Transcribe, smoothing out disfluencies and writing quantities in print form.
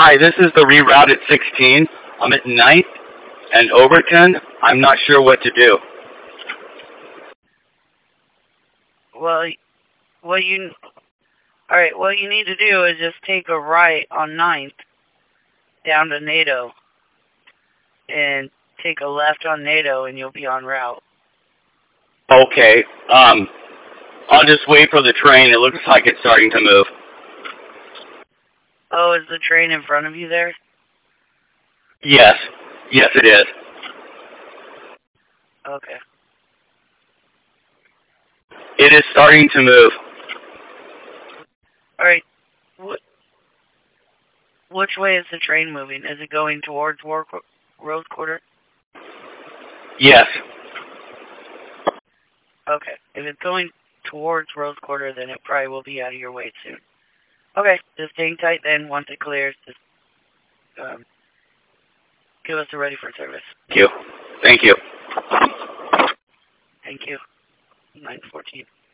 Hi, this is the rerouted 16. I'm at 9th and Overton. I'm not sure what to do. Well, what you need to do is just take a right on 9th down to NATO and take a left on NATO and you'll be en route. Okay. I'll just wait for the train. It looks like it's starting to move. Oh, is the train in front of you there? Yes. Yes, it is. Okay. It is starting to move. All right. Which way is the train moving? Is it going towards Rose Quarter? Yes. Okay. If it's going towards Rose Quarter, then it probably will be out of your way soon. Okay. Just hang tight then. Once it clears, just give us a ready for service. Thank you. Thank you. Thank you. 9:14.